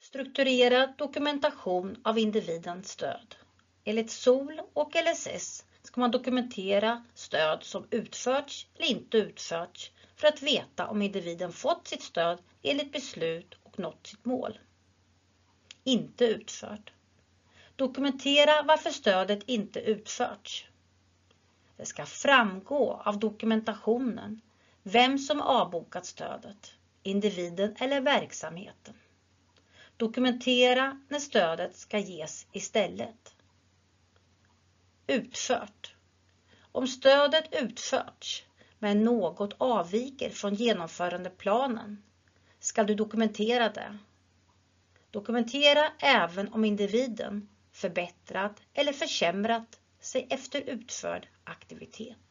Strukturerad dokumentation av individens stöd. Enligt SOL och LSS ska man dokumentera stöd som utförts eller inte utförts för att veta om individen fått sitt stöd enligt beslut och nått sitt mål. Inte utfört. Dokumentera varför stödet inte utförts. Det ska framgå av dokumentationen vem som avbokat stödet, individen eller verksamheten. Dokumentera när stödet ska ges istället. Utfört. Om stödet utförts men något avviker från genomförandeplanen ska du dokumentera det. Dokumentera även om individen förbättrat eller försämrat sig efter utförd aktivitet.